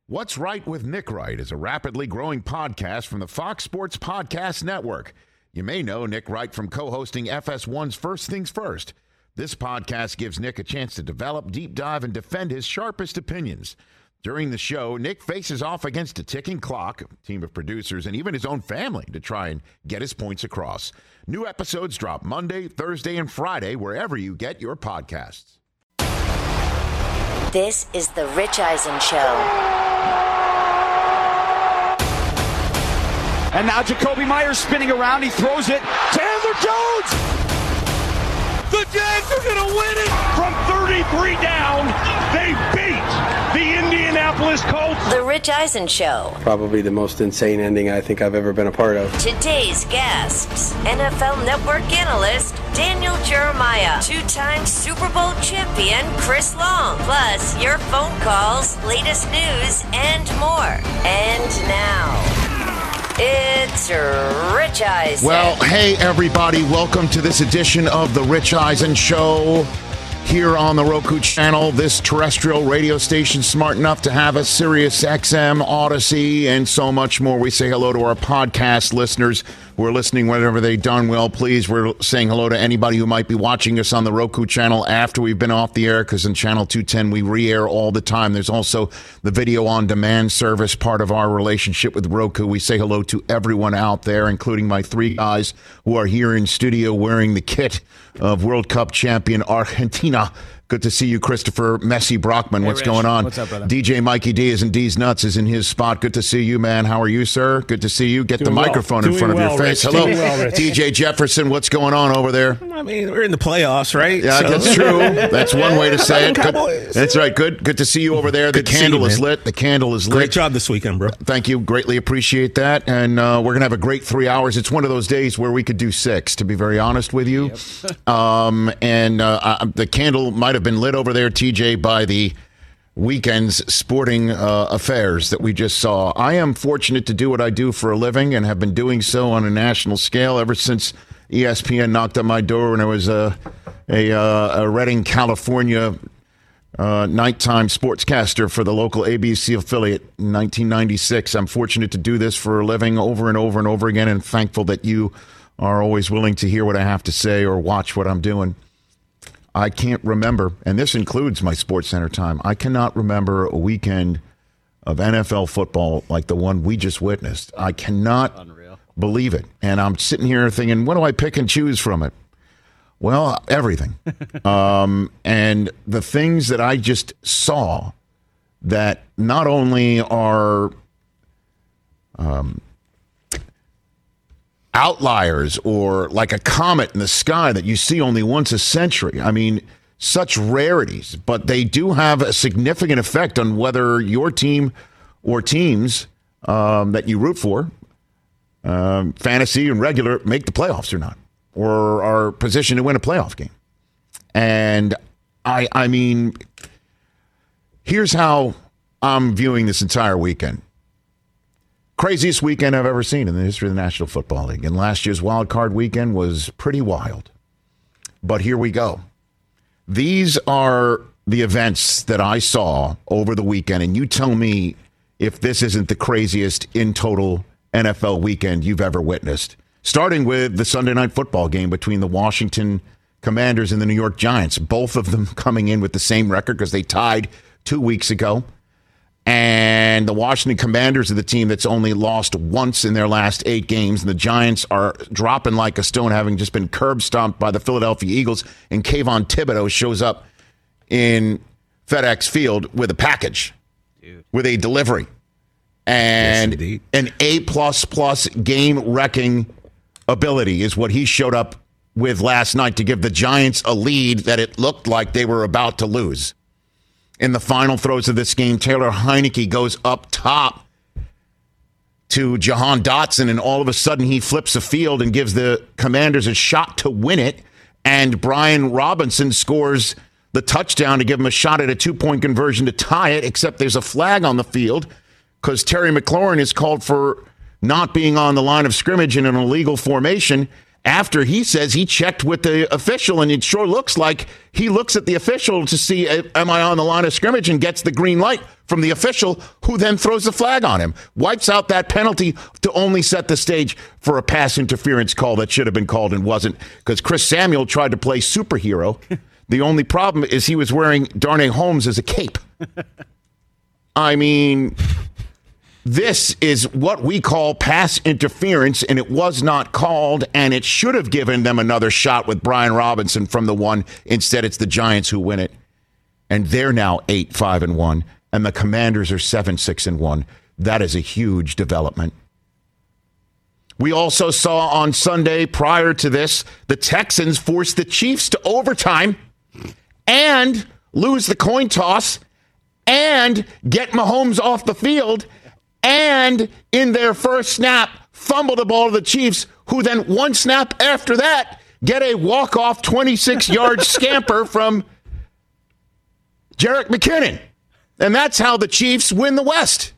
What's Right with Nick Wright is a rapidly growing podcast from the Fox Sports Podcast Network. You may know Nick Wright from co-hosting FS1's First Things First. This podcast gives Nick a chance to develop, deep dive, and defend his sharpest opinions. During the show, Nick faces off against a ticking clock, a team of producers, and even his own family to try and get his points across. New episodes drop Monday, Thursday, and Friday, wherever you get your podcasts. This is The Rich Eisen Show. And now Jacoby Myers spinning around. He throws it. Chandler Jones! The Jags are going to win it! From 33 down, they beat the Indianapolis Colts. The Rich Eisen Show. Probably the most insane ending I think I've ever been a part of. Today's guests, NFL Network analyst Daniel Jeremiah, two-time Super Bowl champion Chris Long, plus your phone calls, latest news, and more. And now, it's Rich Eisen. Well, hey, everybody. Welcome to this edition of The Rich Eisen Show here on the Roku channel. This terrestrial radio station smart enough to have a Sirius XM, Odyssey, and so much more. We say hello to our podcast listeners who are listening whenever they've done well. Please, we're saying hello to anybody who might be watching us on the Roku channel after we've been off the air, because in Channel 210 we re-air all the time. There's also the video on demand service, part of our relationship with Roku. We say hello to everyone out there, including my three guys who are here in studio wearing the kit of World Cup champion Argentina. Good to see you, Christopher Messi Brockman. What's going on? What's up, brother? DJ Mikey D is in D's Nuts, is in his spot. Good to see you, man. How are you, sir? Good to see you. Get the microphone in front of your face. Hello, DJ Jefferson. What's going on over there? I mean, we're in the playoffs, right? Yeah, that's true. That's one way to say it. Good. That's right. Good to see you over there. The candle is lit. The candle is lit. Great job this weekend, bro. Thank you. Greatly appreciate that. And we're going to have a great 3 hours. It's one of those days where we could do 6, to be very honest with you. Yep. The candle might have been lit over there, TJ, by the weekend's sporting affairs that we just saw. I am fortunate to do what I do for a living and have been doing so on a national scale ever since ESPN knocked on my door when I was a Redding, California nighttime sportscaster for the local ABC affiliate in 1996. I'm fortunate to do this for a living over and over and over again, and thankful that you are always willing to hear what I have to say or watch what I'm doing. I can't remember, and this includes my SportsCenter time, I cannot remember a weekend of NFL football like the one we just witnessed. I cannot believe it. And I'm sitting here thinking, what do I pick and choose from it? Well, everything. And the things that I just saw that not only are outliers or like a comet in the sky that you see only once a century. I mean, such rarities, but they do have a significant effect on whether your team or teams that you root for, fantasy and regular, make the playoffs or not, or are positioned to win a playoff game. And I mean, here's how I'm viewing this entire weekend. Craziest weekend I've ever seen in the history of the National Football League. And last year's wild card weekend was pretty wild. But here we go. These are the events that I saw over the weekend. And you tell me if this isn't the craziest in total NFL weekend you've ever witnessed. Starting with the Sunday night football game between the Washington Commanders and the New York Giants. Both of them coming in with the same record because they tied 2 weeks ago. And the Washington Commanders are the team that's only lost once in their last 8 games. And the Giants are dropping like a stone, having just been curb stomped by the Philadelphia Eagles. And Kayvon Thibodeau shows up in FedEx Field with a package, with a delivery. And yes, an A++ game-wrecking ability is what he showed up with last night to give the Giants a lead that it looked like they were about to lose. In the final throws of this game, Taylor Heineke goes up top to Jahan Dotson, and all of a sudden he flips the field and gives the Commanders a shot to win it, and Brian Robinson scores the touchdown to give him a shot at a 2-point conversion to tie it, except there's a flag on the field because Terry McLaurin is called for not being on the line of scrimmage in an illegal formation, after he says he checked with the official, and it sure looks like he looks at the official to see, am I on the line of scrimmage, and gets the green light from the official, who then throws the flag on him, wipes out that penalty to only set the stage for a pass interference call that should have been called and wasn't, because Chris Samuel tried to play superhero. The only problem is he was wearing Darnay Holmes as a cape. I mean, this is what we call pass interference, and it was not called, and it should have given them another shot with Brian Robinson from the one. Instead, it's the Giants who win it, and they're now 8-5-1, and the Commanders are 7-6-1. That is a huge development. We also saw on Sunday, prior to this, the Texans force the Chiefs to overtime and lose the coin toss and get Mahomes off the field, and in their first snap, fumble the ball to the Chiefs, who then one snap after that get a walk-off 26-yard scamper from Jerick McKinnon. And that's how the Chiefs win the West.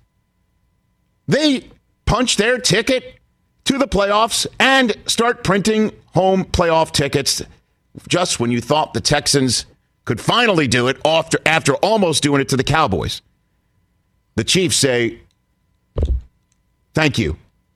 They punch their ticket to the playoffs and start printing home playoff tickets just when you thought the Texans could finally do it after almost doing it to the Cowboys. The Chiefs say, thank you,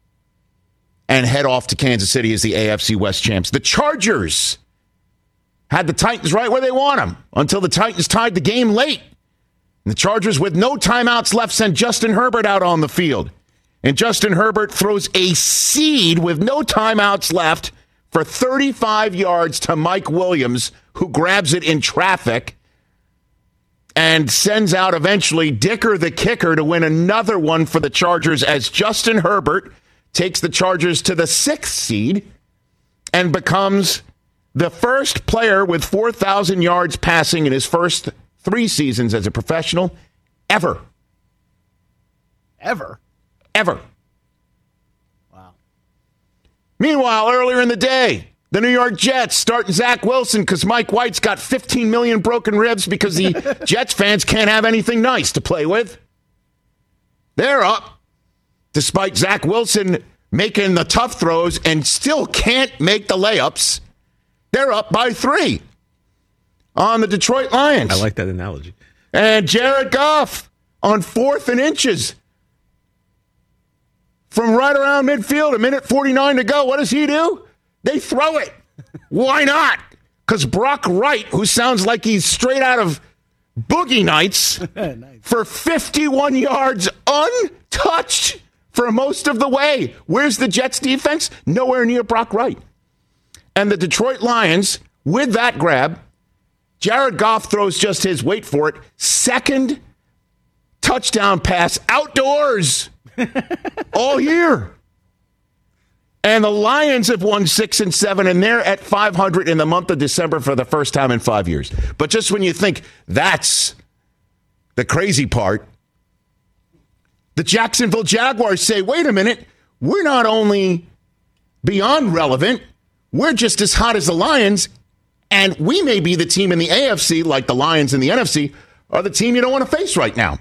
and head off to Kansas City as the AFC West champs. The Chargers had the Titans right where they want them until the Titans tied the game late. And the Chargers, with no timeouts left, sent Justin Herbert out on the field. And Justin Herbert throws a seed with no timeouts left for 35 yards to Mike Williams, who grabs it in traffic and sends out eventually Dicker the kicker to win another one for the Chargers, as Justin Herbert takes the Chargers to the 6th seed and becomes the first player with 4,000 yards passing in his first 3 seasons as a professional ever. Ever? Wow. Meanwhile, earlier in the day, the New York Jets starting Zach Wilson because Mike White's got 15 million broken ribs because the Jets fans can't have anything nice to play with. They're up, despite Zach Wilson making the tough throws and still can't make the layups. They're up by 3 on the Detroit Lions. I like that analogy. And Jared Goff on 4th and inches from right around midfield, 1:49 to go. What does he do? They throw it. Why not? Because Brock Wright, who sounds like he's straight out of Boogie Nights, nice, for 51 yards untouched for most of the way. Where's the Jets defense? Nowhere near Brock Wright. And the Detroit Lions, with that grab, Jared Goff throws just his, wait for it, 2nd touchdown pass outdoors all year. And the Lions have won 6 and 7, and they're at 500 in the month of December for the first time in 5 years. But just when you think that's the crazy part, the Jacksonville Jaguars say, wait a minute, we're not only beyond relevant, we're just as hot as the Lions, and we may be the team in the AFC, like the Lions in the NFC, are the team you don't want to face right now.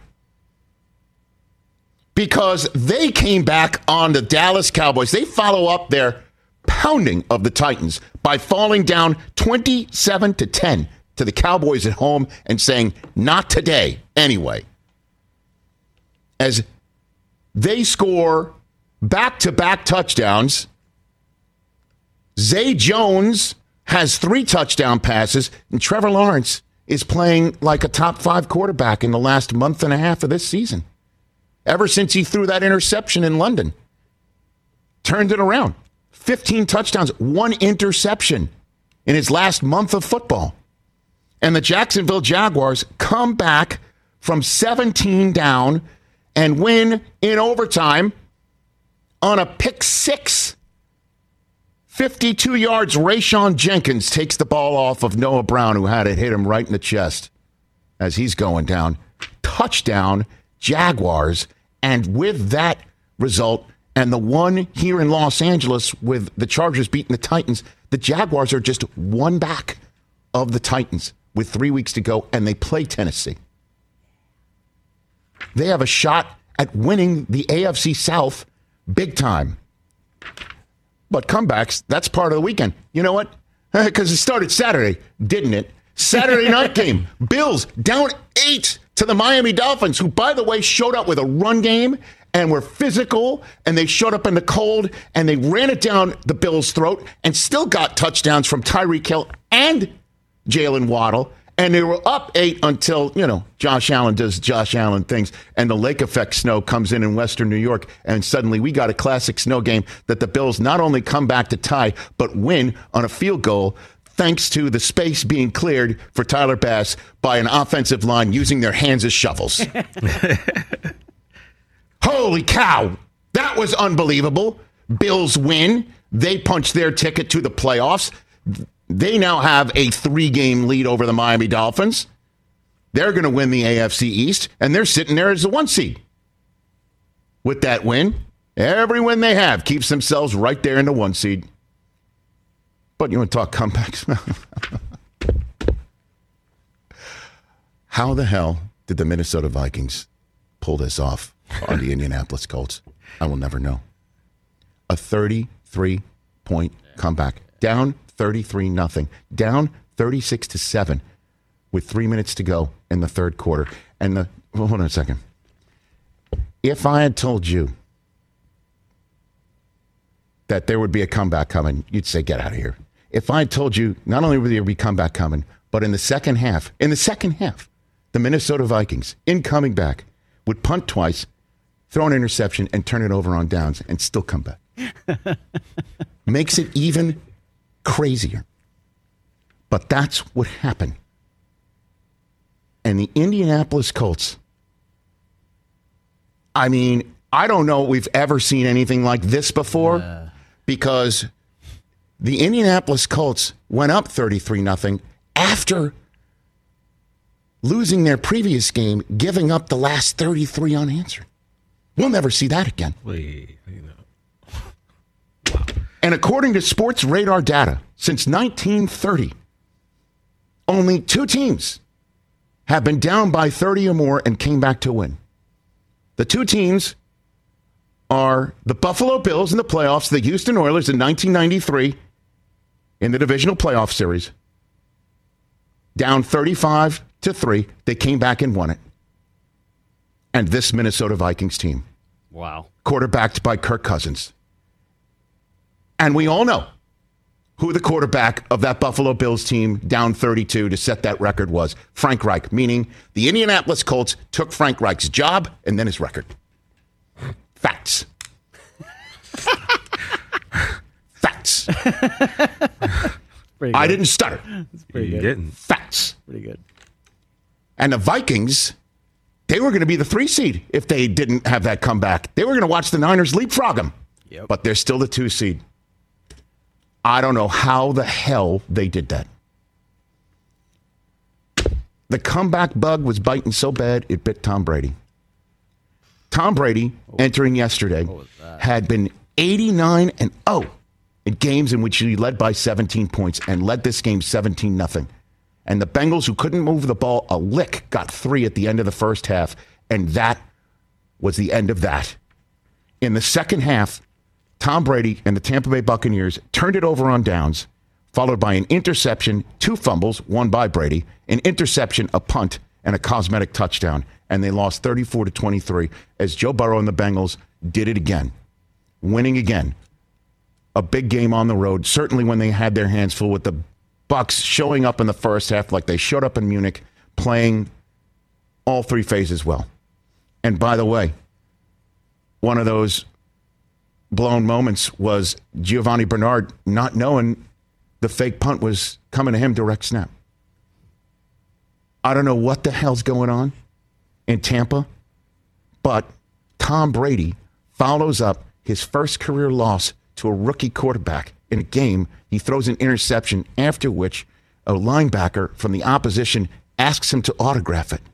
Because they came back on the Dallas Cowboys. They follow up their pounding of the Titans by falling down 27-10 to the Cowboys at home and saying, not today, anyway. As they score back-to-back touchdowns, Zay Jones has 3 touchdown passes, and Trevor Lawrence is playing like a top 5 quarterback in the last month and a half of this season. Ever since he threw that interception in London. Turned it around. 15 touchdowns, 1 interception in his last month of football. And the Jacksonville Jaguars come back from 17 down and win in overtime on a pick 6. 52 yards, Rayshon Jenkins takes the ball off of Noah Brown, who had it hit him right in the chest as he's going down. Touchdown, Jaguars. And with that result, and the one here in Los Angeles with the Chargers beating the Titans, the Jaguars are just 1 back of the Titans with 3 weeks to go, and they play Tennessee. They have a shot at winning the AFC South big time. But comebacks, that's part of the weekend. You know what? Because it started Saturday, didn't it? Saturday night game. Bills down 8 to the Miami Dolphins, who, by the way, showed up with a run game and were physical, and they showed up in the cold, and they ran it down the Bills' throat and still got touchdowns from Tyreek Hill and Jalen Waddle. And they were up 8 until, Josh Allen does Josh Allen things, and the lake effect snow comes in Western New York, and suddenly we got a classic snow game that the Bills not only come back to tie, but win on a field goal, thanks to the space being cleared for Tyler Bass by an offensive line using their hands as shovels. Holy cow! That was unbelievable. Bills win. They punch their ticket to the playoffs. They now have a 3-game lead over the Miami Dolphins. They're going to win the AFC East, and they're sitting there as the 1 seed. With that win, every win they have keeps themselves right there in the 1 seed. But you want to talk comebacks? How the hell did the Minnesota Vikings pull this off on the Indianapolis Colts? I will never know. A 33-point comeback. Down 33-0. Down 36-7 with 3 minutes to go in the third quarter. And hold on a second. If I had told you that there would be a comeback coming, you'd say, get out of here. If I had told you not only would there be a comeback coming, but in the second half, the Minnesota Vikings, in coming back, would punt twice, throw an interception, and turn it over on downs, and still come back. Makes it even crazier. But that's what happened. And the Indianapolis Colts, I mean, I don't know if we've ever seen anything like this before, because the Indianapolis Colts went up 33-0 after losing their previous game, giving up the last 33 unanswered. We'll never see that again. And according to Sports Radar data, since 1930, only 2 teams have been down by 30 or more and came back to win. The 2 teams are the Buffalo Bills in the playoffs, the Houston Oilers in 1993 in the divisional playoff series. Down 35-3, they came back and won it. And this Minnesota Vikings team. Wow. Quarterbacked by Kirk Cousins. And we all know who the quarterback of that Buffalo Bills team down 32 to set that record was. Frank Reich, meaning the Indianapolis Colts took Frank Reich's job and then his record. Facts. Facts. I didn't stutter. That's pretty good. Facts. Pretty good. And the Vikings, they were going to be the 3 seed if they didn't have that comeback. They were going to watch the Niners leapfrog them. Yep. But they're still the 2 seed. I don't know how the hell they did that. The comeback bug was biting so bad, it bit Tom Brady. Tom Brady, entering yesterday, had been 89-0 in games in which he led by 17 points and led this game 17-0. And the Bengals, who couldn't move the ball a lick, got 3 at the end of the first half, and that was the end of that. In the second half, Tom Brady and the Tampa Bay Buccaneers turned it over on downs, followed by an interception, 2 fumbles, one by Brady, an interception, a punt, and a cosmetic touchdown. And they lost 34-23 as Joe Burrow and the Bengals did it again, winning again. A big game on the road, certainly when they had their hands full with the Bucs showing up in the first half like they showed up in Munich, playing all 3 phases well. And by the way, one of those blown moments was Giovanni Bernard not knowing the fake punt was coming to him direct snap. I don't know what the hell's going on in Tampa, but Tom Brady follows up his first career loss to a rookie quarterback in a game. He throws an interception, after which a linebacker from the opposition asks him to autograph it.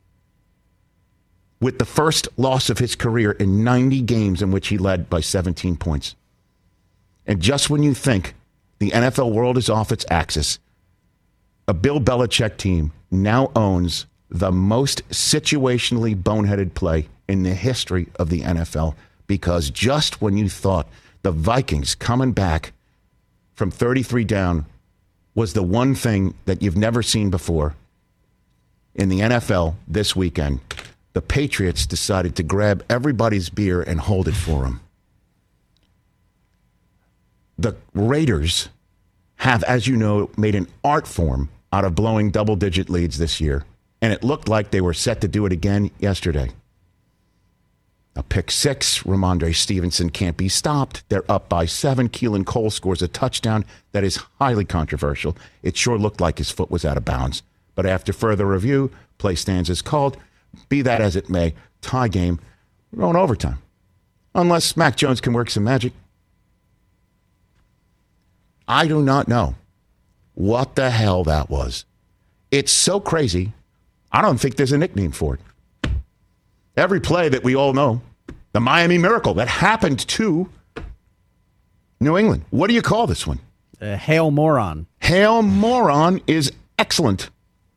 With the first loss of his career in 90 games in which he led by 17 points. And just when you think the NFL world is off its axis, a Bill Belichick team now owns the most situationally boneheaded play in the history of the NFL, because just when you thought the Vikings coming back from 33 down was the one thing that you've never seen before in the NFL this weekend. The Patriots decided to grab everybody's beer and hold it for them. The Raiders have, as you know, made an art form out of blowing double-digit leads this year, and it looked like they were set to do it again yesterday. A pick six. Ramondre Stevenson can't be stopped. They're up by 7. Keelan Cole scores a touchdown that is highly controversial. It sure looked like his foot was out of bounds. But after further review, play stands as called. Be that as it may, tie game. We're going overtime. Unless Mac Jones can work some magic. I do not know what the hell that was. It's so crazy. I don't think there's a nickname for it. Every play that we all know, the Miami Miracle, that happened to New England. What do you call this one? Hail Moron. Hail Moron is excellent.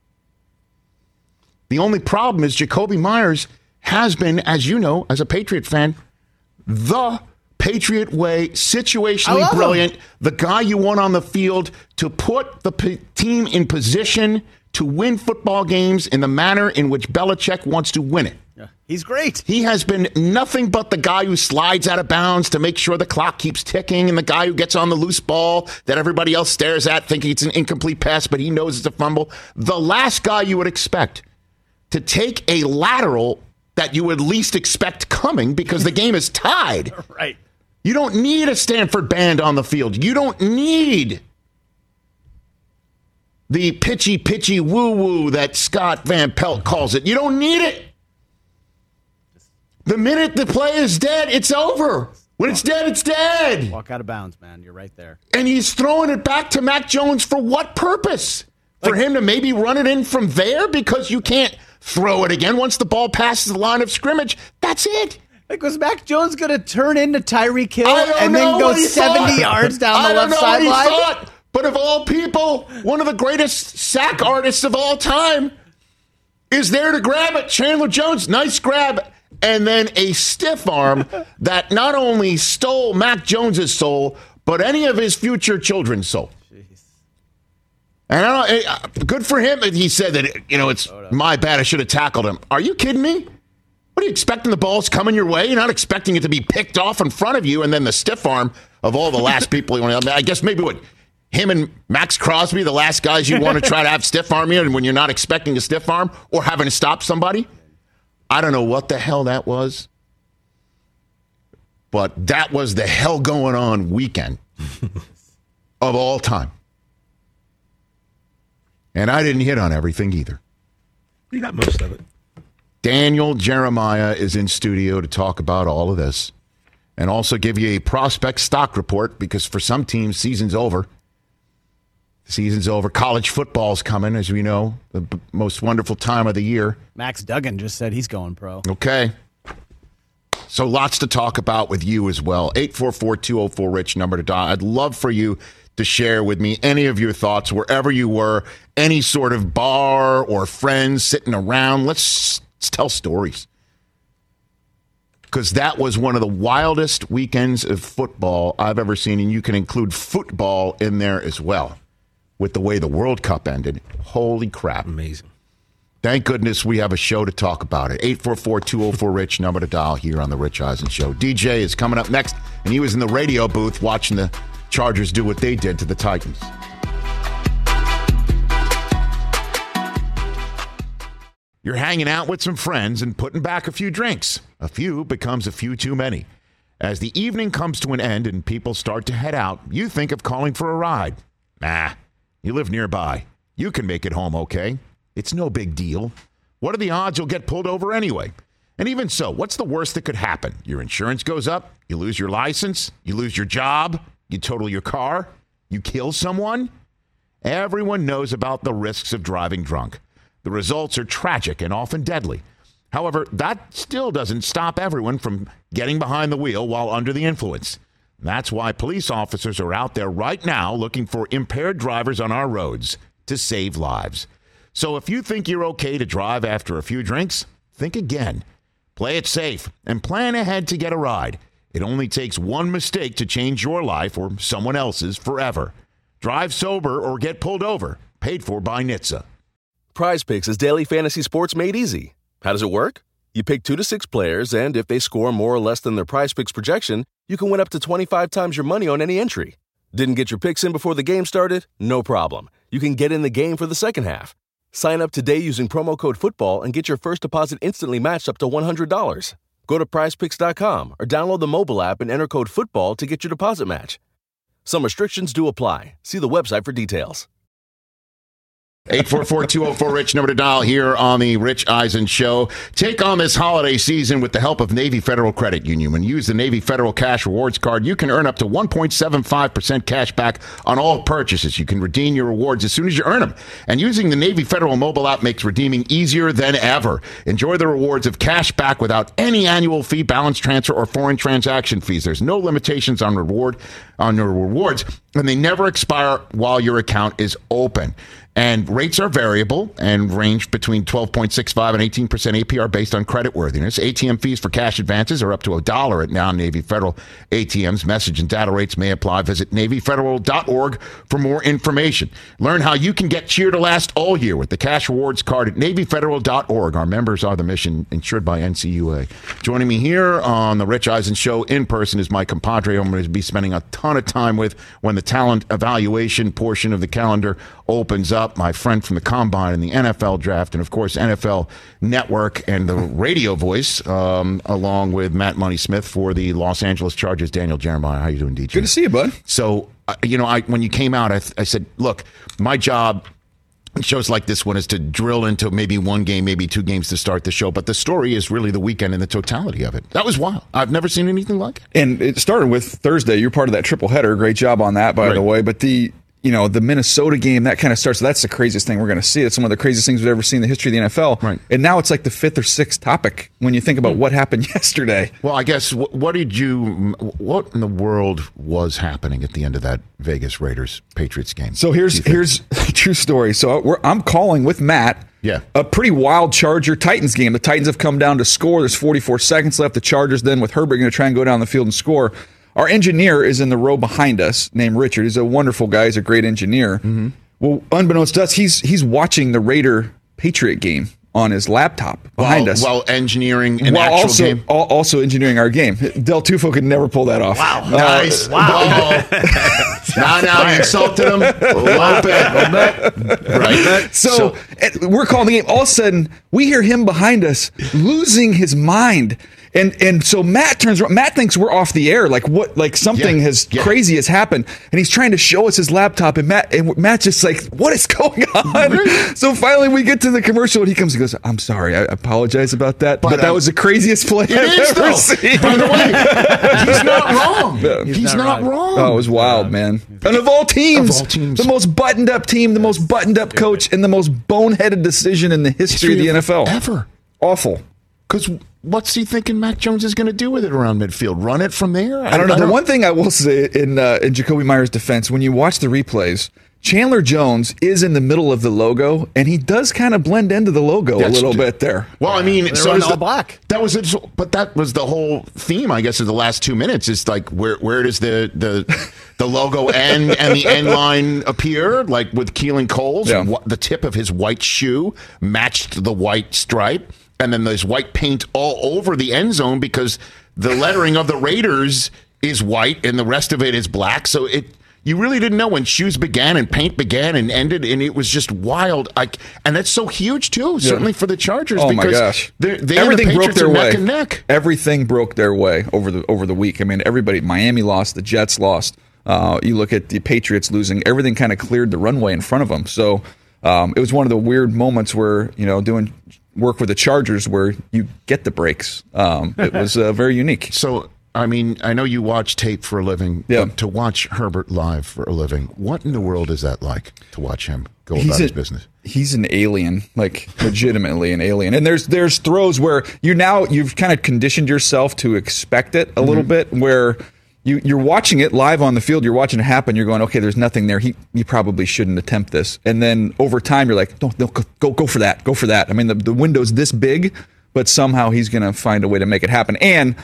The only problem is Jacoby Myers has been, as you know, as a Patriot fan, the Patriot way, situationally brilliant, the guy you want on the field to put the team in position to win football games in the manner in which Belichick wants to win it. Yeah, he's great. He has been nothing but the guy who slides out of bounds to make sure the clock keeps ticking, and the guy who gets on the loose ball that everybody else stares at thinking it's an incomplete pass, but he knows it's a fumble. The last guy you would expect to take a lateral that you would least expect coming because the game is tied. Right. You don't need a Stanford band on the field. You don't need the pitchy woo-woo that Scott Van Pelt calls it. You don't need it. The minute the play is dead, it's over. When it's dead, it's dead. Walk out of bounds, man. You're right there. And he's throwing it back to Mac Jones for what purpose? For him to maybe run it in from there because you can't throw it again once the ball passes the line of scrimmage. That's it. Like, was Mac Jones going to turn into Tyreek Hill and then go 70 yards down the left sideline? But of all people, one of the greatest sack artists of all time is there to grab it. Chandler Jones, nice grab. And then a stiff arm that not only stole Mac Jones's soul, but any of his future children's soul. Jeez. And I don't, good for him. He said that, it's my bad. I should have tackled him. Are you kidding me? What are you expecting? The ball's coming your way? You're not expecting it to be picked off in front of you, and then the stiff arm of all the last people. I guess maybe him and Max Crosby, the last guys you want to try to have stiff arm you, and when you're not expecting a stiff arm or having to stop somebody. I don't know what the hell that was, but that was the hell going on weekend of all time. And I didn't hit on everything either. You got most of it. Daniel Jeremiah is in studio to talk about all of this and also give you a prospect stock report because for some teams, season's over. Season's over. College football's coming, as we know, the most wonderful time of the year. Max Duggan just said he's going pro. Okay. So lots to talk about with you as well. 844-204-RICH, number to dial. I'd love for you to share with me any of your thoughts, wherever you were, any sort of bar or friends sitting around. Let's tell stories. Because that was one of the wildest weekends of football I've ever seen, and you can include football in there as well. With the way the World Cup ended. Holy crap. Amazing. Thank goodness we have a show to talk about it. 844-204-RICH, number to dial here on The Rich Eisen Show. DJ is coming up next, and he was in the radio booth watching the Chargers do what they did to the Titans. You're hanging out with some friends and putting back a few drinks. A few becomes a few too many. As the evening comes to an end and people start to head out, you think of calling for a ride. Nah. You live nearby. You can make it home okay. It's no big deal. What are the odds you'll get pulled over anyway? And even so, what's the worst that could happen? Your insurance goes up, you lose your license, you lose your job, you total your car, you kill someone? Everyone knows about the risks of driving drunk. The results are tragic and often deadly. However, that still doesn't stop everyone from getting behind the wheel while under the influence. That's why police officers are out there right now looking for impaired drivers on our roads to save lives. So if you think you're okay to drive after a few drinks, think again. Play it safe and plan ahead to get a ride. It only takes one mistake to change your life or someone else's forever. Drive sober or get pulled over. Paid for by NHTSA. PrizePicks is daily fantasy sports made easy. How does it work? You pick 2 to 6 players, and if they score more or less than their PrizePicks projection, you can win up to 25 times your money on any entry. Didn't get your picks in before the game started? No problem. You can get in the game for the second half. Sign up today using promo code FOOTBALL and get your first deposit instantly matched up to $100. Go to prizepicks.com or download the mobile app and enter code FOOTBALL to get your deposit match. Some restrictions do apply. See the website for details. 844-204-RICH, number to dial here on the Rich Eisen Show. Take on this holiday season with the help of Navy Federal Credit Union. When you use the Navy Federal Cash Rewards Card, you can earn up to 1.75% cash back on all purchases. You can redeem your rewards as soon as you earn them. And using the Navy Federal mobile app makes redeeming easier than ever. Enjoy the rewards of cash back without any annual fee, balance transfer, or foreign transaction fees. There's no limitations on your rewards, and they never expire while your account is open. And rates are variable and range between 12.65 and 18% APR based on creditworthiness. ATM fees for cash advances are up to $1 at now Navy Federal ATMs. Message and data rates may apply. Visit NavyFederal.org for more information. Learn how you can get cheer to last all year with the Cash Rewards Card at NavyFederal.org. Our members are the mission, insured by NCUA. Joining me here on the Rich Eisen Show in person is my compadre I'm going to be spending a ton of time with when the talent evaluation portion of the calendar opens up. My friend from the Combine and the NFL Draft, and of course NFL Network and the radio voice, along with Matt Money Smith for the Los Angeles Chargers, Daniel Jeremiah. How you doing, DJ? Good to see you, bud. So, when you came out, I said, look, my job in shows like this one is to drill into maybe one game, maybe 2 games to start the show, but the story is really the weekend and the totality of it. That was wild. I've never seen anything like it. And it started with Thursday. You're part of that triple header. Great job on that, by the way. But the Minnesota game, that kind of starts. That's the craziest thing we're going to see. It's one of the craziest things we've ever seen in the history of the NFL. Right. And now it's like the 5th or 6th topic when you think about what happened yesterday. Well, I guess, what in the world was happening at the end of that Vegas Raiders-Patriots game? So here's a true story. So I'm calling with Matt. Yeah. A pretty wild Charger-Titans game. The Titans have come down to score. There's 44 seconds left. The Chargers then with Herbert going to try and go down the field and score. Our engineer is in the row behind us, named Richard. He's a wonderful guy. He's a great engineer. Mm-hmm. Well, unbeknownst to us, he's watching the Raider-Patriot game on his laptop behind us. While engineering an actual game? Also engineering our game. Del Tufo could never pull that off. Wow. Nice. Wow. Now you insulted him. A little bit. Right. So we're calling the game. All of a sudden, we hear him behind us losing his mind. And so Matt turns around. Matt thinks we're off the air, like something crazy has happened, and he's trying to show us his laptop. And Matt's just like, "What is going on?" So finally, we get to the commercial, and he comes and goes, "I'm sorry, I apologize about that, but that was the craziest play I've ever seen." By the way, he's not wrong. He's not wrong. Oh, it was wild, man. And of all teams, the most buttoned up team, the most buttoned up coach, and the most boneheaded decision in the history of the NFL ever. Awful. Because what's he thinking Mac Jones is going to do with it around midfield? Run it from there? I don't know. The one thing I will say in Jacoby Myers' defense, when you watch the replays, Chandler Jones is in the middle of the logo, and he does kind of blend into the logo a little bit there. Well, I mean, so is all black. That was it. But that was the whole theme, I guess, of the last 2 minutes. Is like where does the logo end and the end line appear? Like with Keelan Cole's, the tip of his white shoe matched the white stripe. And then there's white paint all over the end zone because the lettering of the Raiders is white and the rest of it is black. So you really didn't know when shoes began and paint began and ended, and it was just wild. And that's so huge too, certainly for the Chargers. Oh because my gosh! Everything broke their way. Neck and neck. Everything broke their way over the week. I mean, everybody. Miami lost. The Jets lost. You look at the Patriots losing. Everything kind of cleared the runway in front of them. So it was one of the weird moments where doing work with the Chargers where you get the breaks. It was very unique. So, I mean, I know you watch tape for a living, but to watch Herbert live for a living, what in the world is that like to watch him go about his business? He's an alien, like legitimately an alien. And there's throws where you've kind of conditioned yourself to expect it a little bit, where you're watching it live on the field, you're watching it happen, you're going, okay, there's nothing there. He probably shouldn't attempt this. And then over time, you're like, no, go for that. Go for that. I mean, the window's this big, but somehow he's going to find a way to make it happen. And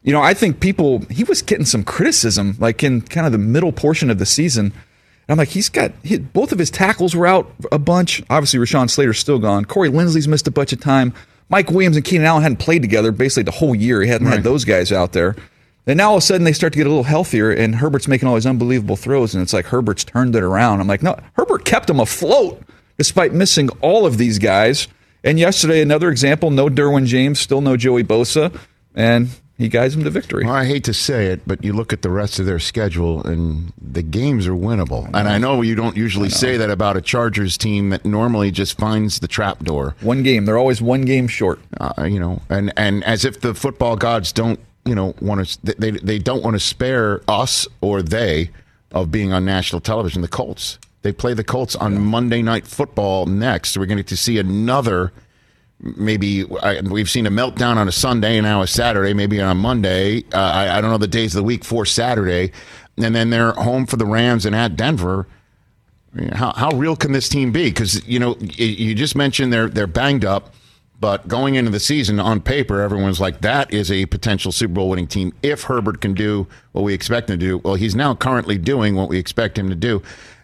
I think he was getting some criticism, like in kind of the middle portion of the season. And I'm like, both of his tackles were out a bunch. Obviously, Rashawn Slater's still gone. Corey Linsley's missed a bunch of time. Mike Williams and Keenan Allen hadn't played together basically the whole year. He hadn't had those guys out there. And now all of a sudden they start to get a little healthier, and Herbert's making all these unbelievable throws, and it's like Herbert's turned it around. I'm like, no, Herbert kept him afloat despite missing all of these guys. And yesterday, another example, no Derwin James, still no Joey Bosa, and he guides them to victory. Well, I hate to say it, but you look at the rest of their schedule, and the games are winnable. And I know you don't usually say that about a Chargers team that normally just finds the trapdoor. One game. They're always one game short. And as if the football gods don't, want to. They don't want to spare us or they of being on national television. The Colts. They play the Colts on Monday Night Football next. So we're going to see another. Maybe we've seen a meltdown on a Sunday and now a Saturday, maybe on a Monday. I don't know the days of the week for Saturday. And then they're home for the Rams and at Denver. I mean, how real can this team be? Because, you just mentioned they're banged up. But going into the season, on paper, everyone's like, that is a potential Super Bowl winning team if Herbert can do what we expect him to do. Well, he's now currently doing what we expect him to do.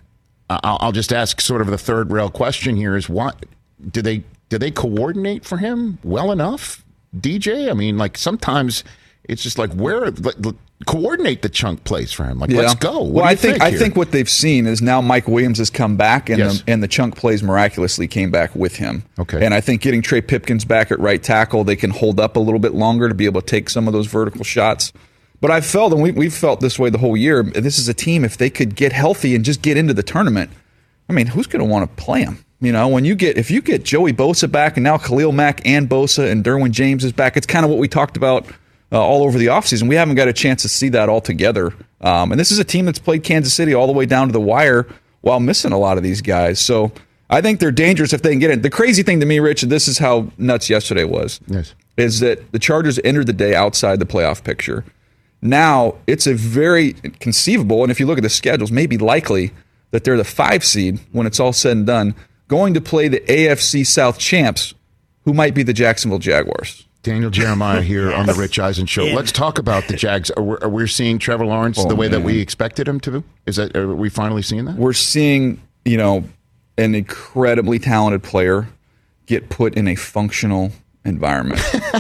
I'll just ask sort of the third rail question here is, what do they coordinate for him well enough, DJ? I mean, like sometimes it's just like coordinate the chunk plays for him. Like, let's go. Well, I think what they've seen is now Mike Williams has come back, and the chunk plays miraculously came back with him. Okay. And I think getting Trey Pipkins back at right tackle, they can hold up a little bit longer to be able to take some of those vertical shots. But I've felt, and we've felt this way the whole year, this is a team, if they could get healthy and just get into the tournament, I mean, who's going to want to play them? If you get Joey Bosa back, and now Khalil Mack and Bosa and Derwin James is back, it's kind of what we talked about all over the offseason. We haven't got a chance to see that all together. And this is a team that's played Kansas City all the way down to the wire while missing a lot of these guys. So I think they're dangerous if they can get in. The crazy thing to me, Rich, and this is how nuts yesterday was, is that the Chargers entered the day outside the playoff picture. Now it's a very conceivable, and if you look at the schedules, maybe likely that they're the 5 seed when it's all said and done, going to play the AFC South champs, who might be the Jacksonville Jaguars. Daniel Jeremiah here on the Rich Eisen Show. Yeah. Let's talk about the Jags. Are we seeing Trevor Lawrence the way that we expected him to? Are we finally seeing that? We're seeing, an incredibly talented player get put in a functional environment.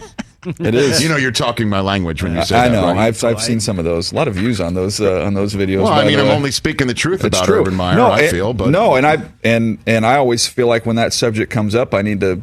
It is. You're talking my language when you say that. I know. Right? I've seen some of those. A lot of views on those videos. Well, I'm only speaking the truth about Urban Meyer. I feel, but I always feel like when that subject comes up, I need to,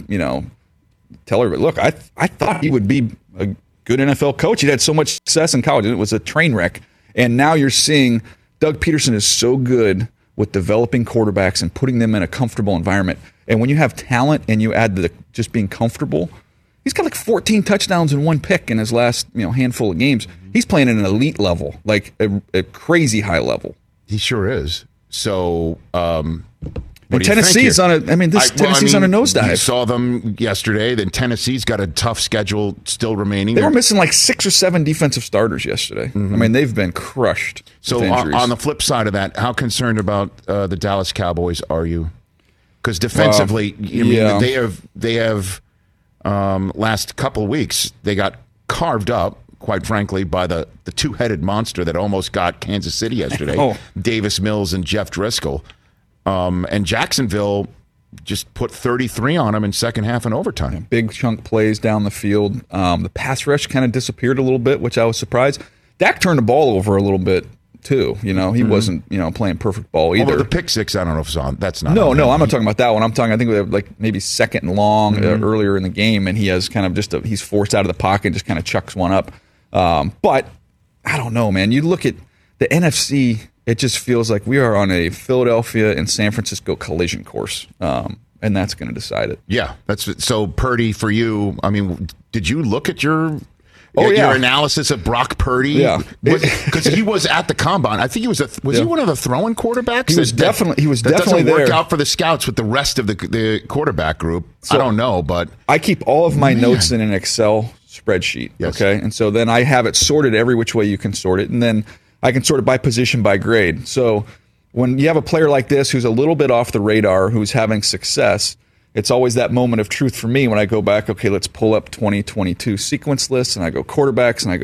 tell her, look, I thought he would be a good NFL coach. He'd had so much success in college, and it was a train wreck. And now you're seeing Doug Peterson is so good with developing quarterbacks and putting them in a comfortable environment. And when you have talent and you add just being comfortable, he's got like 14 touchdowns and 1 pick in his last handful of games. He's playing at an elite level, like a crazy high level. He sure is. So, Tennessee's on a nosedive. You saw them yesterday. Then Tennessee's got a tough schedule still remaining. They were missing like 6 or 7 defensive starters yesterday. Mm-hmm. I mean, they've been crushed. So on the flip side of that, how concerned about the Dallas Cowboys are you? Because defensively, they have last couple of weeks they got carved up, quite frankly, by the two-headed monster that almost got Kansas City yesterday, Davis Mills and Jeff Driscoll. And Jacksonville just put 33 on them in second half and overtime. Yeah, big chunk plays down the field. The pass rush kind of disappeared a little bit, which I was surprised. Dak turned the ball over a little bit too. He wasn't playing perfect ball either. Although the pick six, I don't know if it's on. That's not. No, I'm not talking about that one. I think we have like maybe second and long earlier in the game, and he has kind of he's forced out of the pocket and just kind of chucks one up. But I don't know, man. You look at the NFC. It just feels like we are on a Philadelphia and San Francisco collision course, and that's going to decide it. Yeah, that's so. Purdy, for you, I mean, did you look at your analysis of Brock Purdy? Yeah, because he was at the combine. I think he was he one of the throwing quarterbacks? He was definitely doesn't there. Work out for the scouts with the rest of the quarterback group. So I don't know, but I keep all of my notes in an Excel spreadsheet. Yes. Okay, and so then I have it sorted every which way you can sort it, and then I can sort it by position, by grade. So when you have a player like this who's a little bit off the radar, who's having success, it's always that moment of truth for me when I go back, okay, let's pull up 2022 sequence lists, and I go quarterbacks, and I go,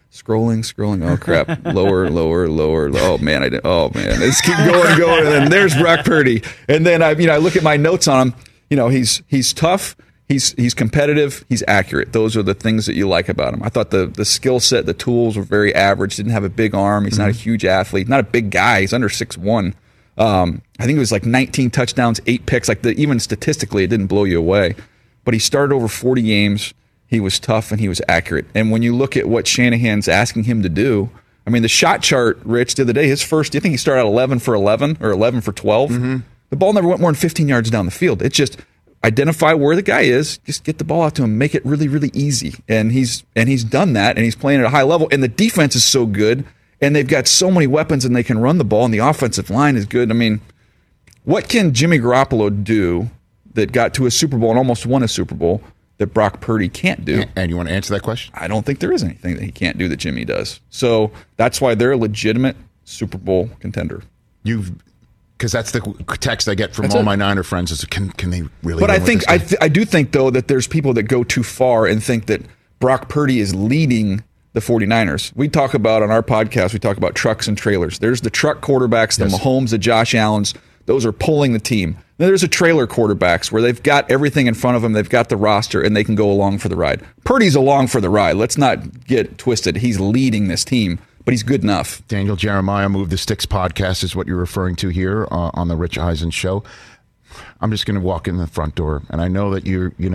Scrolling. Oh crap! Lower. Oh man, Let's keep going. And then there's Brock Purdy. And then I look at my notes on him. He's tough. He's competitive. He's accurate. Those are the things that you like about him. I thought the skill set, the tools were very average. Didn't have a big arm. He's not a huge athlete. Not a big guy. He's under 6'1". I think it was like 19 touchdowns, 8 picks. Even statistically, it didn't blow you away. But he started over 40 games. He was tough and he was accurate. And when you look at what Shanahan's asking him to do, the shot chart, Rich, the other day, his first, do you think he started out 11 for 11 or 11 for 12? Mm-hmm. The ball never went more than 15 yards down the field. It's just identify where the guy is, just get the ball out to him, make it really, really easy. And he's done that, and he's playing at a high level. And the defense is so good, and they've got so many weapons, and they can run the ball, and the offensive line is good. What can Jimmy Garoppolo do that got to a Super Bowl and almost won a Super Bowl that Brock Purdy can't do? And you want to answer that question? I don't think there is anything that he can't do that Jimmy does. So that's why they're a legitimate Super Bowl contender. Because that's the text I get from all my Niner friends is, can they really? But I do think, though, that there's people that go too far and think that Brock Purdy is leading the 49ers. We talk about on our podcast, we talk about trucks and trailers. There's the truck quarterbacks, the Mahomes, the Josh Allens. Those are pulling the team. Then there's the trailer quarterbacks where they've got everything in front of them. They've got the roster, and they can go along for the ride. Purdy's along for the ride. Let's not get twisted. He's leading this team, but he's good enough. Daniel Jeremiah, Move the Sticks podcast is what you're referring to here on the Rich Eisen show. I'm just going to walk in the front door, and I know that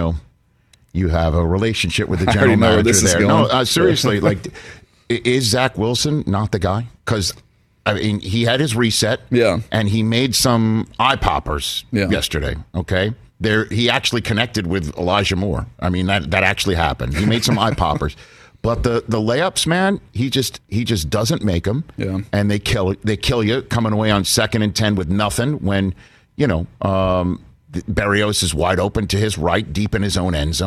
you have a relationship with the general manager there. No, seriously, is Zach Wilson not the guy? Because he had his reset, and he made some eye poppers yesterday. Okay, he actually connected with Elijah Moore. That actually happened. He made some eye poppers, but the layups, man, he just doesn't make them. Yeah, and they kill you coming away on 2nd and 10 with nothing when Berrios is wide open to his right, deep in his own end.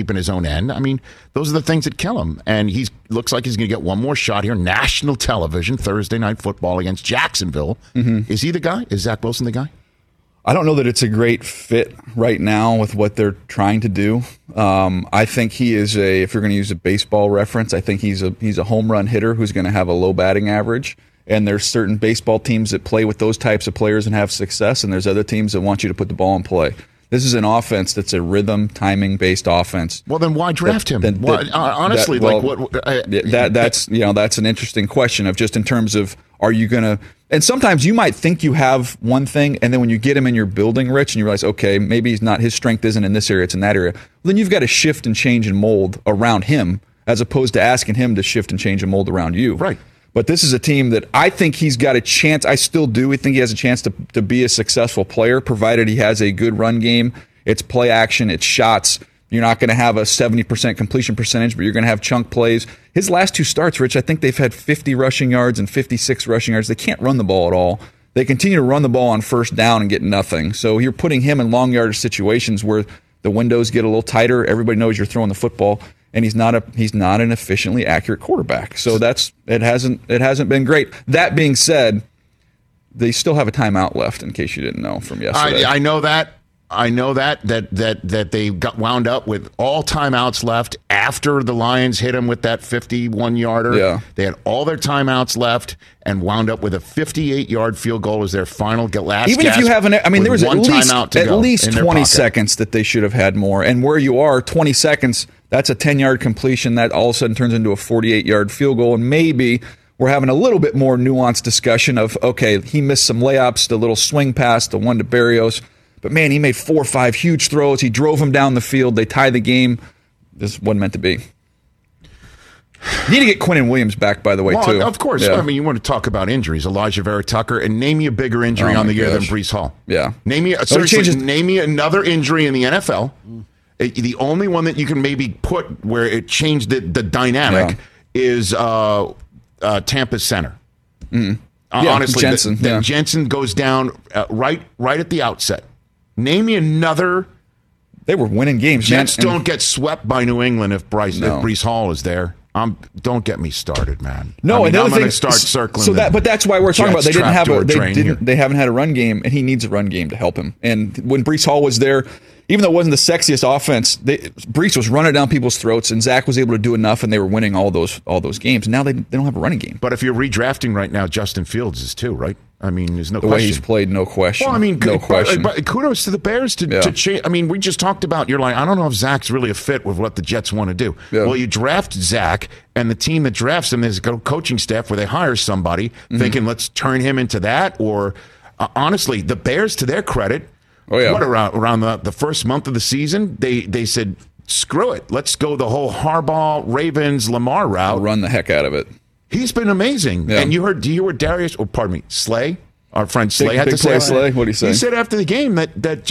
Those are the things that kill him. And he looks like he's going to get one more shot here. National television, Thursday Night Football against Jacksonville. Mm-hmm. Is he the guy? Is Zach Wilson the guy? I don't know that it's a great fit right now with what they're trying to do. I think he is if you're going to use a baseball reference, I think he's a home run hitter who's going to have a low batting average. And there's certain baseball teams that play with those types of players and have success, and there's other teams that want you to put the ball in play. This is an offense that's a rhythm, timing-based offense. Well, then why draft him? Honestly, that's an interesting question of just in terms of are you going to – and sometimes you might think you have one thing, and then when you get him in your building, Rich, and you realize, okay, maybe his strength isn't in this area, it's in that area. Well, then you've got to shift and change and mold around him as opposed to asking him to shift and change and mold around you. Right. But this is a team that I think he's got a chance. I still do. We think he has a chance to be a successful player, provided he has a good run game. It's play action. It's shots. You're not going to have a 70% completion percentage, but you're going to have chunk plays. His last 2 starts, Rich, I think they've had 50 rushing yards and 56 rushing yards. They can't run the ball at all. They continue to run the ball on first down and get nothing. So you're putting him in long yardage situations where the windows get a little tighter. Everybody knows you're throwing the football. And he's not an efficiently accurate quarterback. So it hasn't been great. That being said, they still have a timeout left, in case you didn't know from yesterday. I know that. That they got wound up with all timeouts left after the Lions hit them with that 51-yarder. Yeah. They had all their timeouts left and wound up with a 58-yard field goal as their final last. Even if you have there was at least 20 seconds that they should have had more. And where you are, 20 seconds, that's a 10-yard completion that all of a sudden turns into a 48-yard field goal. And maybe we're having a little bit more nuanced discussion of, okay, he missed some layups, the little swing pass, the one to Berrios. But, man, he made 4 or 5 huge throws. He drove him down the field. They tied the game. This wasn't meant to be. Need to get Quinnen Williams back, by the way, too. Of course. Yeah. You want to talk about injuries. Elijah Vera Tucker, and name me a bigger injury on the year than Breece Hall. Yeah. Name me another injury in the NFL. The only one that you can maybe put where it changed the dynamic is Tampa's center. Mm. Honestly, Jensen. Jensen goes down right at the outset. Name me another. They were winning games. Jets don't get swept by New England if Breece Hall is there. Don't get me started, man. No, I'm going to start circling. But that's why we're talking about they haven't had a run game, and he needs a run game to help him. And when Breece Hall was there, even though it wasn't the sexiest offense, Brees was running down people's throats, and Zach was able to do enough, and they were winning all those games. Now they don't have a running game. But if you're redrafting right now, Justin Fields is too, right? I mean, there's no the question. way he's played, no question. Well, I mean, no question. But kudos to the Bears to change. I mean, we just talked about, you're like, I don't know if Zach's really a fit with what the Jets want to do. Yeah. Well, you draft Zach, and the team that drafts him is a coaching staff where they hire somebody thinking, let's turn him into that. Or honestly, the Bears, to their credit, what around the first month of the season, they said, screw it. Let's go the whole Harbaugh, Ravens, Lamar route. I'll run the heck out of it. He's been amazing. Yeah. And do you hear what Darius, Slay, our friend Slay had to say? Slay, what did he say? He said after the game that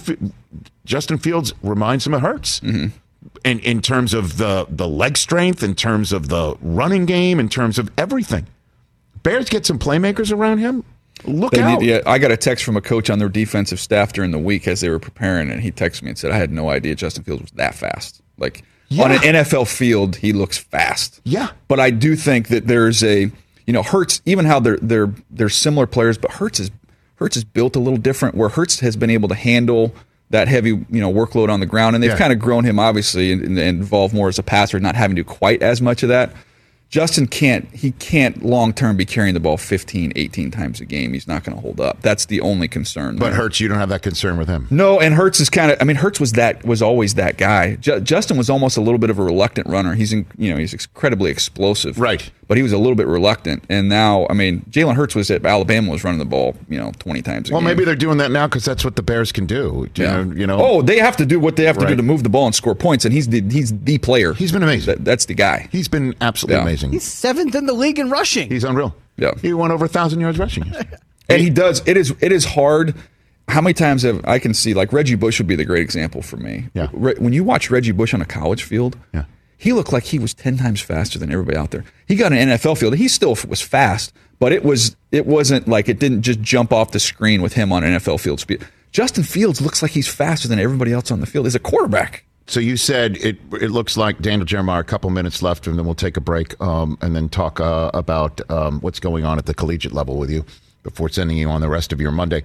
Justin Fields reminds him of Hurts. Mm-hmm. In terms of the leg strength, in terms of the running game, in terms of everything. Bears get some playmakers around him. Look out. I got a text from a coach on their defensive staff during the week as they were preparing, and he texted me and said, I had no idea Justin Fields was that fast. Like, on an NFL field, he looks fast. Yeah. But I do think that there's Hurts, even how they're similar players, but Hurts is built a little different, where Hurts has been able to handle that heavy workload on the ground, and they've kind of grown him, obviously, and involved more as a passer, not having to do quite as much of that. Justin can't long-term be carrying the ball 15, 18 times a game. He's not going to hold up. That's the only concern. But Hurts, you don't have that concern with him. No, and Hurts is Hurts was always that guy. Justin was almost a little bit of a reluctant runner. He's incredibly explosive. Right. But he was a little bit reluctant. And now, Jalen Hurts was at Alabama, was running the ball, 20 times a game. Well, maybe they're doing that now because that's what the Bears can do. You know. Oh, they have to do what they have to do to move the ball and score points, and he's the player. He's been amazing. That's the guy. He's been absolutely amazing. He's 7th in the league in rushing. He's unreal. Yeah. He won over 1,000 yards rushing. And he does. It is hard. How many times I can see, like, Reggie Bush would be the great example for me. Yeah. When you watch Reggie Bush on a college field, he looked like he was 10 times faster than everybody out there. He got an NFL field. He still was fast, but it wasn't like it didn't just jump off the screen with him on NFL field speed. Justin Fields looks like he's faster than everybody else on the field as a quarterback. So you said it looks like, Daniel Jeremiah, a couple minutes left, and then we'll take a break and then talk about what's going on at the collegiate level with you before sending you on the rest of your Monday.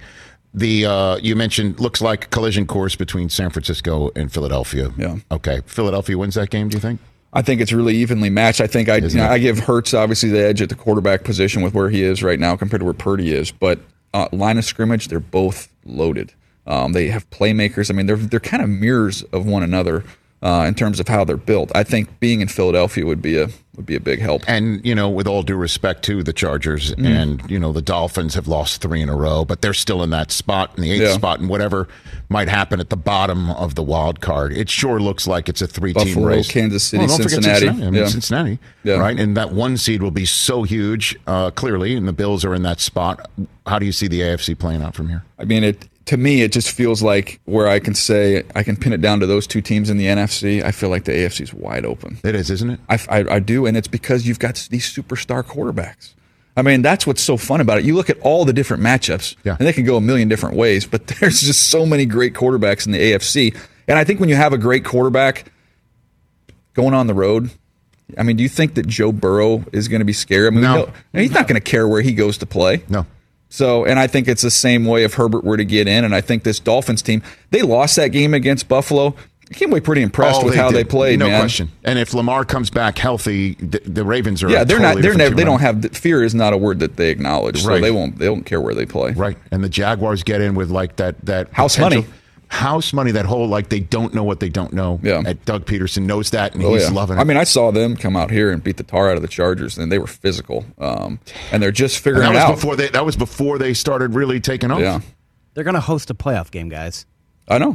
You mentioned, looks like a collision course between San Francisco and Philadelphia. Yeah. Okay. Philadelphia wins that game, do you think? I think it's really evenly matched. I think I give Hurts obviously the edge at the quarterback position with where he is right now compared to where Purdy is. But line of scrimmage, they're both loaded. They have playmakers. They're kind of mirrors of one another in terms of how they're built. I think being in Philadelphia would be a big help. And, with all due respect to the Chargers and, the Dolphins have lost 3 in a row, but they're still in that spot, in the 8th spot, and whatever might happen at the bottom of the wild card. It sure looks like it's a 3-team race. Kansas City, don't Cincinnati. Forget Cincinnati, right? And that 1 seed will be so huge, clearly, and the Bills are in that spot. How do you see the AFC playing out from here? To me, it just feels like where I can say I can pin it down to those 2 teams in the NFC. I feel like the AFC is wide open. It is, isn't it? I do, and it's because you've got these superstar quarterbacks. That's what's so fun about it. You look at all the different matchups, and they can go a million different ways, but there's just so many great quarterbacks in the AFC. And I think when you have a great quarterback going on the road, do you think that Joe Burrow is going to be scared? No. He's not going to care where he goes to play. No. So, and I think it's the same way if Herbert were to get in. And I think this Dolphins team, they lost that game against Buffalo. I came away pretty impressed with how they played, no man. question. And if Lamar comes back healthy, the Ravens are they don't have fear is not a word that they acknowledge. So they don't care where they play. Right. And the Jaguars get in with like that house money. House money, that whole they don't know what they don't know. Yeah. And Doug Peterson knows that, and he's loving it. I saw them come out here and beat the tar out of the Chargers, and they were physical. And they're just figuring it out. That was before they started really taking off. Yeah. They're going to host a playoff game, guys. I know.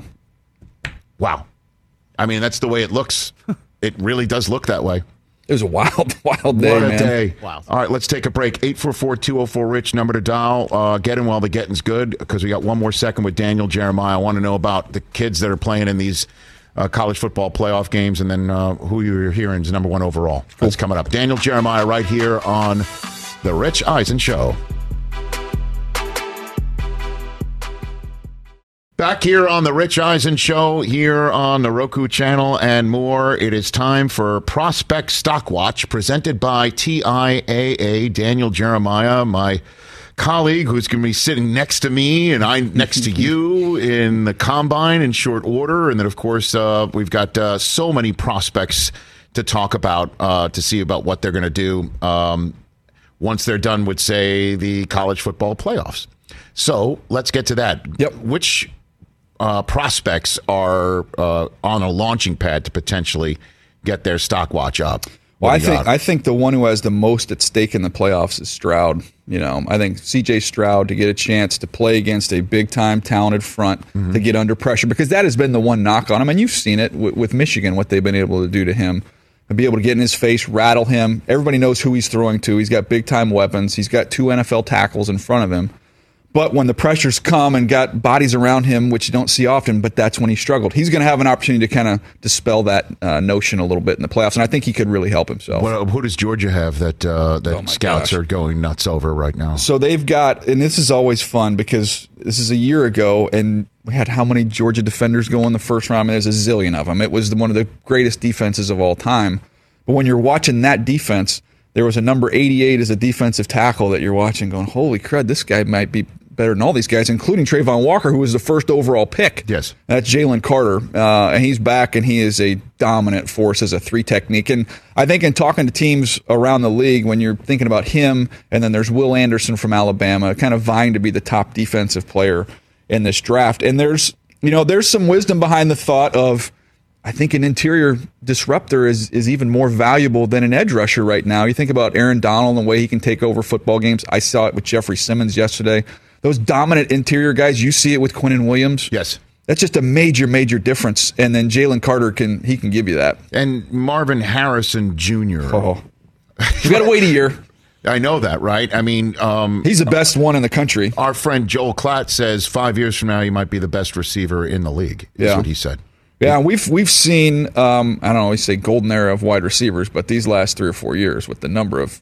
Wow. That's the way it looks. It really does look that way. It was a wild day, What a man. day. Wow. All right, let's take a break. 844-204-RICH, number to dial. Get in while the getting's good, because we got one more second with Daniel Jeremiah. I want to know about the kids that are playing in these college football playoff games, and then who you're hearing is number 1 overall. Cool. That's coming up. Daniel Jeremiah right here on The Rich Eisen Show. Back here on the Rich Eisen Show, here on the Roku channel and more. It is time for Prospect Stock Watch, presented by TIAA. Daniel Jeremiah, my colleague who's going to be sitting next to me and I next to you in the combine in short order. And then, of course, we've got so many prospects to talk about, to see about what they're going to do once they're done with, say, the college football playoffs. So let's get to that. Yep. Which prospects are on a launching pad to potentially get their stock watch up? Well, I think the one who has the most at stake in the playoffs is Stroud. I think C.J. Stroud, to get a chance to play against a big-time talented front, to get under pressure, because that has been the one knock on him, and you've seen it with Michigan, what they've been able to do to him, and be able to get in his face, rattle him. Everybody knows who he's throwing to. He's got big-time weapons. He's got 2 NFL tackles in front of him. But when the pressures come and got bodies around him, which you don't see often, but that's when he struggled. He's going to have an opportunity to kind of dispel that notion a little bit in the playoffs, and I think he could really help himself. Who does Georgia have that scouts are going nuts over right now? So they've got, and this is always fun because this is a year ago, and we had how many Georgia defenders go in the first round? I mean, there's a zillion of them. It was one of the greatest defenses of all time. But when you're watching that defense, there was a number 88 as a defensive tackle that you're watching going, holy crud, this guy might be better than all these guys, including Trayvon Walker, who was the first overall pick. Yes. That's Jalen Carter. And he's back, and he is a dominant force as a 3 technique. And I think in talking to teams around the league, when you're thinking about him, and then there's Will Anderson from Alabama, kind of vying to be the top defensive player in this draft. And there's some wisdom behind the thought of, I think an interior disruptor is even more valuable than an edge rusher right now. You think about Aaron Donald and the way he can take over football games. I saw it with Jeffrey Simmons yesterday. Those dominant interior guys, you see it with Quinnen Williams. Yes. That's just a major, major difference. And then Jalen Carter can give you that. And Marvin Harrison Jr. Oh. You got to wait a year. I know that, right? I mean, he's the best one in the country. Our friend Joel Klatt says 5 years from now he might be the best receiver in the league. Is what he said. Yeah, we've seen, I don't always say golden era of wide receivers, but these last 3 or 4 years with the number of,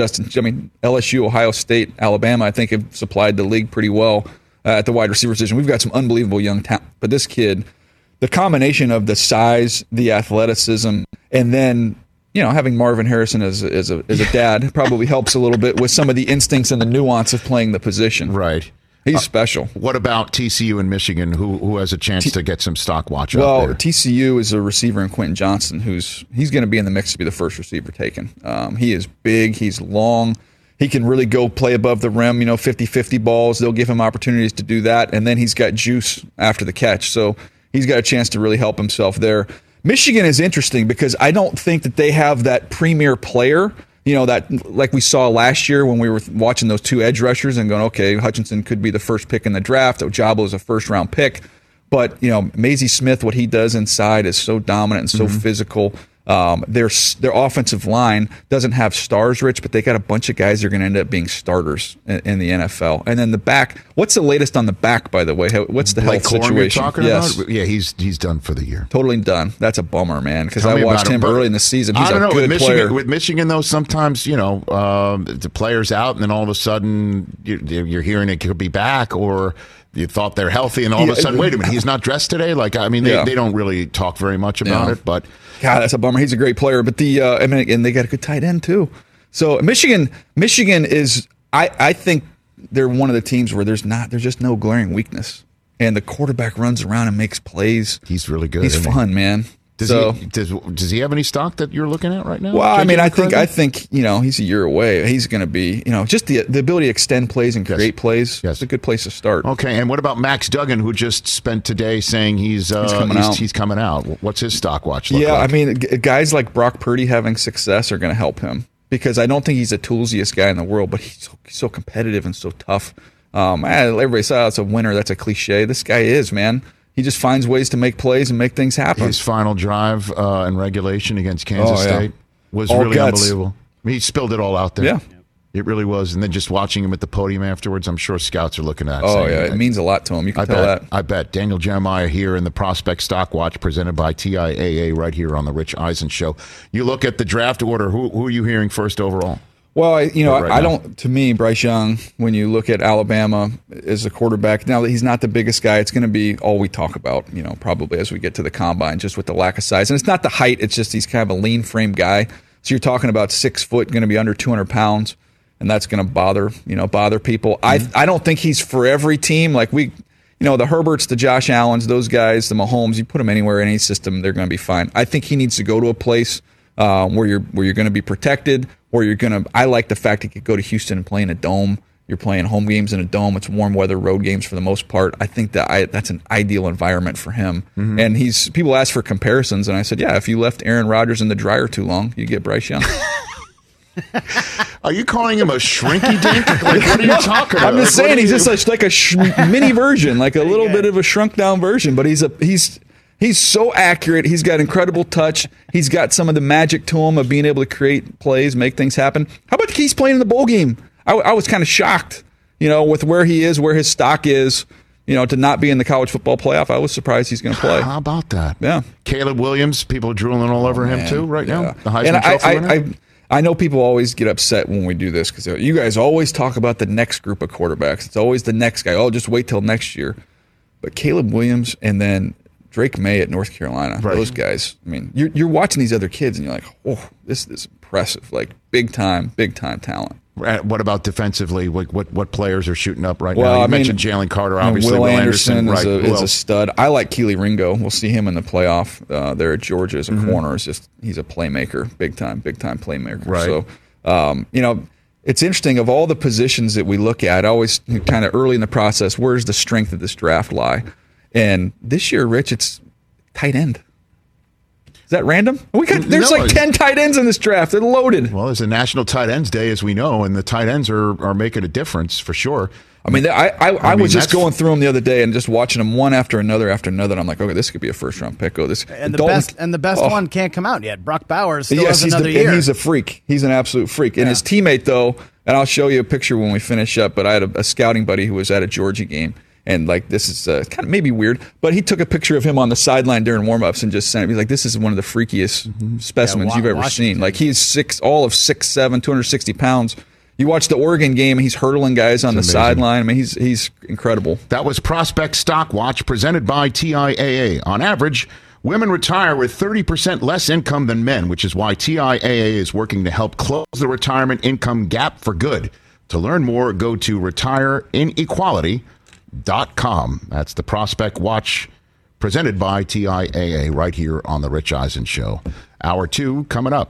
LSU, Ohio State, Alabama, I think have supplied the league pretty well at the wide receiver position. We've got some unbelievable young talent. But this kid, the combination of the size, the athleticism, and then, having Marvin Harrison as a dad probably helps a little bit with some of the instincts and the nuance of playing the position. Right. He's special. What about TCU and Michigan, who has a chance to get some stock watch well, out there? TCU is a receiver in Quentin Johnson, he's going to be in the mix to be the first receiver taken. He is big. He's long. He can really go play above the rim, 50-50 balls. They'll give him opportunities to do that. And then he's got juice after the catch. So he's got a chance to really help himself there. Michigan is interesting because I don't think that they have that premier player, that like we saw last year when we were watching those 2 edge rushers and going, okay, Hutchinson could be the first pick in the draft. Ojabo is a first-round pick. But, Maisie Smith, what he does inside is so dominant and so physical. Their offensive line doesn't have stars, Rich, but they got a bunch of guys that are going to end up being starters in the NFL. And then the back, what's the latest on the back, by the way? What's the health situation? You're talking about? Yeah, he's done for the year. Totally done. That's a bummer, man, because I watched him early in the season. He's a good player. With Michigan, though, sometimes, the player's out, and then all of a sudden you're hearing it could be back, or you thought they're healthy, and all of a sudden, wait a minute, he's not dressed today? They don't really talk very much about it, but... God, that's a bummer. He's a great player, but and they got a good tight end too. So Michigan is, I think they're one of the teams where there's just no glaring weakness, and the quarterback runs around and makes plays. He's really good. He's fun, man. Does he have any stock that you're looking at right now? Well, I think he's a year away. He's going to be, just the ability to extend plays and create plays. Yes. It's a good place to start. Okay, and what about Max Duggan, who just spent today saying he's coming out? What's his stock watch look like? Guys like Brock Purdy having success are going to help him because I don't think he's the toolsiest guy in the world, but he's so competitive and so tough. Everybody says it's a winner. That's a cliche. This guy is, man. He just finds ways to make plays and make things happen. His final drive in regulation against Kansas State was all really unbelievable. He spilled it all out there. Yeah. It really was. And then just watching him at the podium afterwards, I'm sure scouts are looking at it. It means a lot to him. You can tell that. I bet. Daniel Jeremiah here in the Prospect Stock Watch presented by TIAA right here on the Rich Eisen Show. You look at the draft order. Who are you hearing first overall? Well, to me, Bryce Young, when you look at Alabama as a quarterback, now that he's not the biggest guy, it's going to be all we talk about, probably as we get to the combine, just with the lack of size. And it's not the height, it's just he's kind of a lean frame guy. So you're talking about 6 foot, going to be under 200 pounds. and that's going to bother people. I don't think he's for every team. Like the Herberts, the Josh Allens, those guys, the Mahomes, you put them anywhere in any system, they're going to be fine. I think he needs to go to a place where you're going to be protected, where you're going to. I like the fact he could go to Houston and play in a dome. You're playing home games in a dome. It's warm weather road games for the most part. I think that's an ideal environment for him. Mm-hmm. And people ask for comparisons, and I said, yeah, if you left Aaron Rodgers in the dryer too long, you get Bryce Young. Are you calling him a shrinky dink? Like, what are you talking about? I'm just saying he's just like a mini version, like a little bit of a shrunk down version. But he's so accurate. He's got incredible touch. He's got some of the magic to him of being able to create plays, make things happen. How about he's playing in the bowl game? I was kind of shocked, with where he is, where his stock is, to not be in the college football playoff. I was surprised he's going to play. How about that? Yeah. Caleb Williams, people are drooling all over him too right now. The Heisman Trophy winner. I know people always get upset when we do this because you guys always talk about the next group of quarterbacks. It's always the next guy. Oh, just wait till next year. But Caleb Williams and then Drake May at North Carolina, those guys. I mean, you're watching these other kids and you're like, oh, this is impressive. Like big time talent. What about defensively? What players are shooting up right now? You mentioned Jalen Carter, obviously. Will Anderson is a stud. I like Keely Ringo. We'll see him in the playoff there at Georgia as a corner. He's a playmaker, big time playmaker. Right. So, it's interesting. Of all the positions that we look at, always kind of early in the process, where's the strength of this draft lie? And this year, Rich, it's tight end. Is that random? There's 10 tight ends in this draft. They're loaded. Well, there's a National Tight Ends Day, as we know, and the tight ends are making a difference for sure. I mean, I was just going through them the other day and just watching them one after another. And I'm like, okay, this could be a first round pick. The best one can't come out yet. Brock Bowers still has another year. And he's a freak. He's an absolute freak. And his teammate, though, and I'll show you a picture when we finish up. But I had a scouting buddy who was at a Georgia game. And this is kind of maybe weird, but he took a picture of him on the sideline during warmups and just sent it. He's like, "This is one of the freakiest specimens you've ever seen." Like he's all of 6'7", 260 pounds. You watch the Oregon game, he's hurdling guys on the sideline. I mean, he's incredible. That was Prospect Stock Watch presented by TIAA. On average, women retire with 30% less income than men, which is why TIAA is working to help close the retirement income gap for good. To learn more, go to retireinequality.com. That's the Prospect Watch presented by TIAA right here on the Rich Eisen Show. Hour 2 coming up.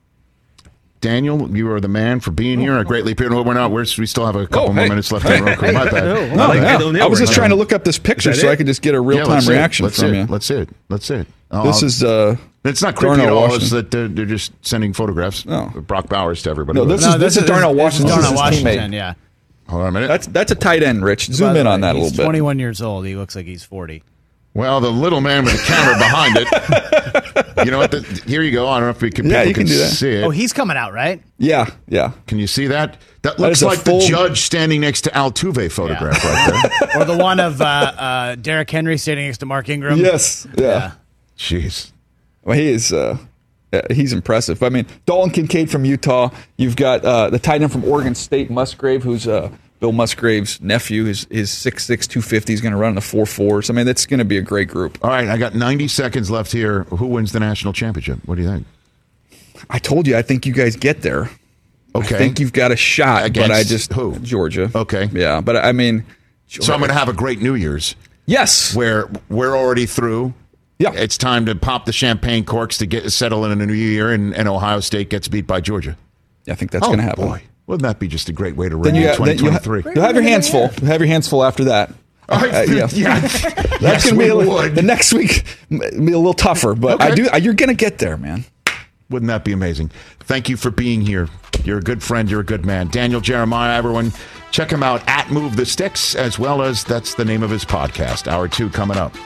Daniel, you are the man for being here. I greatly appreciate. We still have a couple more minutes left in the room. My bad. I was just trying to look up this picture so I could just get a real-time reaction from you. Let's see it. This is it's not creepy at all. It's that they're just sending photographs of Brock Bowers to everybody. No, this is Darnell Washington. Darnell Washington, yeah. Hold on a minute. That's a tight end, Rich. Zoom in on that a little bit. He's 21 years old. He looks like he's 40. Well, the little man with the camera behind it. You know what? Here you go. I don't know if we can. You can do that. See it. Oh, he's coming out, right? Yeah. Can you see that? That looks like the judge standing next to Altuve photograph right there. Or the one of Derrick Henry standing next to Mark Ingram. Yes. Yeah. Jeez. Well, he is. He's impressive. I mean, Dalton Kincaid from Utah. You've got the tight end from Oregon State, Musgrave, who's Bill Musgrave's nephew. Is 6'6", 250. He's going to run in the 4.4s. I mean, that's going to be a great group. All right, I got 90 seconds left here. Who wins the national championship? What do you think? I told you, I think you guys get there. Okay. I think you've got a shot. Against who? Georgia. Okay. Yeah, but I mean. So I'm going to have a great New Year's. Yes. Where we're already through. Yeah. It's time to pop the champagne corks to get settled in a new year, and Ohio State gets beat by Georgia. Yeah, I think that's going to happen. Boy. Wouldn't that be a great way to ring in 2023? You'll have your hands full. You'll have your hands full after that. Yeah. That's going to be the next week be a little tougher, but you're going to get there, man. Wouldn't that be amazing? Thank you for being here. You're a good friend. You're a good man. Daniel Jeremiah, everyone, check him out at Move the Sticks, as well as that's the name of his podcast. Hour 2 coming up.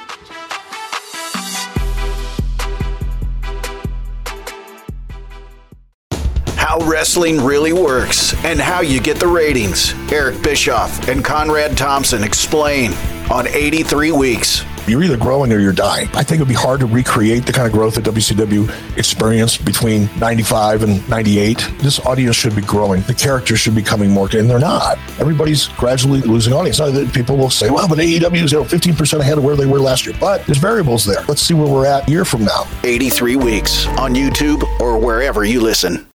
How wrestling really works and how you get the ratings. Eric Bischoff and Conrad Thompson explain on 83 Weeks. You're either growing or you're dying. I think it would be hard to recreate the kind of growth that WCW experienced between 95 and 98. This audience should be growing. The characters should be coming more, and they're not. Everybody's gradually losing audience. Now, people will say, well, but AEW is 15% ahead of where they were last year. But there's variables there. Let's see where we're at a year from now. 83 Weeks on YouTube or wherever you listen.